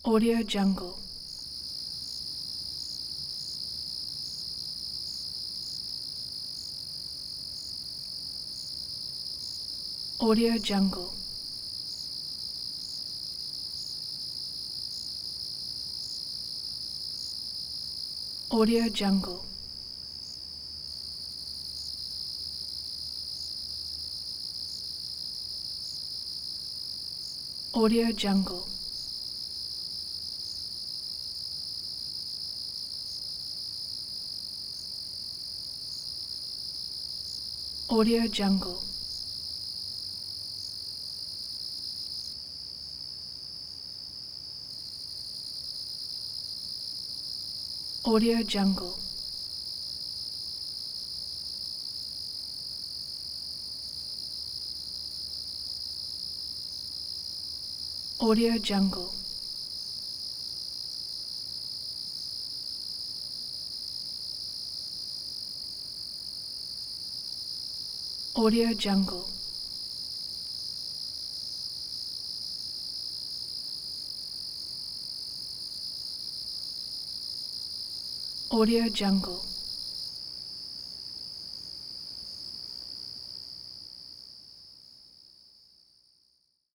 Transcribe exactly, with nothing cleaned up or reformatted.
Audio Jungle. Audio Jungle. Audio Jungle. Audio Jungle. Audio Jungle. Audio Jungle. Audio Jungle. Audio Jungle. Audio Jungle.